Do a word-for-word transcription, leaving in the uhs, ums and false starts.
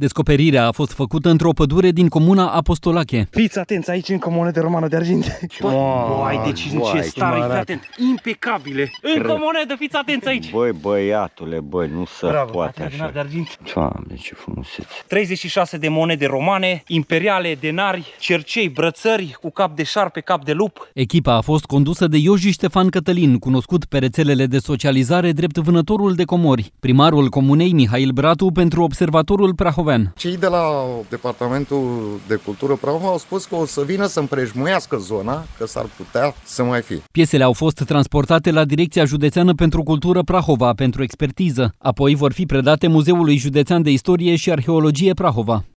Descoperirea a fost făcută într-o pădure din comuna Apostolache. Fiți atenți, aici încă monede romană de argint. Băi, deci în ce stare, fii atent, impecabile. Încă o monedă, fiți atenți aici. Băi, băiatule, băi, nu se Bravo, poate așa. de argint. Doamne, ce frumusețe. treizeci și șase de monede romane, imperiale, denari, cercei, brățări cu cap de șarpe, cap de lup. Echipa a fost condusă de Ioji Ștefan Cătălin, cunoscut pe rețelele de socializare drept vânătorul de comori. Primarul comunei Mihail Bratu pentru Observatorul Prahovean. Cei de la Departamentul de Cultură Prahova au spus că o să vină să împrejmuiască zona, că s-ar putea să mai fie. Piesele au fost transportate la Direcția Județeană pentru Cultură Prahova pentru expertiză. Apoi vor fi predate Muzeului Județean de Istorie și Arheologie Prahova.